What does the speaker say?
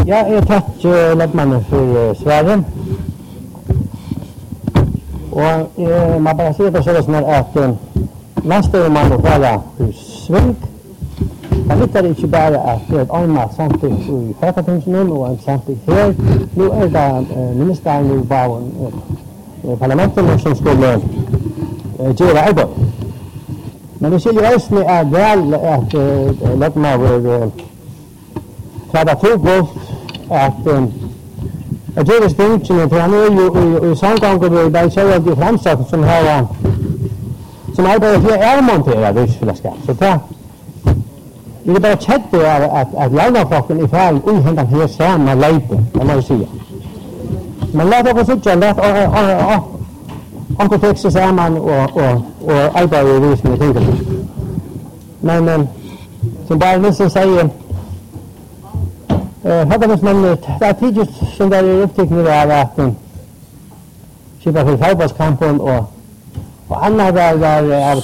Ja, takk lagmannen for svaret. Og man bare sier det sånn at landstyrman må være sving. Det nytter ikke bare at det er et annet samtidig i Fætatingsen og en samtidig her. Nå det ministeren i Bavon parlamentet som skulle gjøre arbeid. Men det skiljer også vel at lagmannen træder to godt at gjøre stingene, for han jo i samganger hvor de kjører de fremsatte som arbeider for å montere rysfellesskap. Så det bare kjent at hjelmaflokken i ferden uhendet her samme leite, det må jeg si. Men la dere sitte, la dere tek seg sammen og arbeide i rysene tingene. Men som bare Nisse sier, det tidligere som det opptikkene at kjøper for fotballskampen og annet var av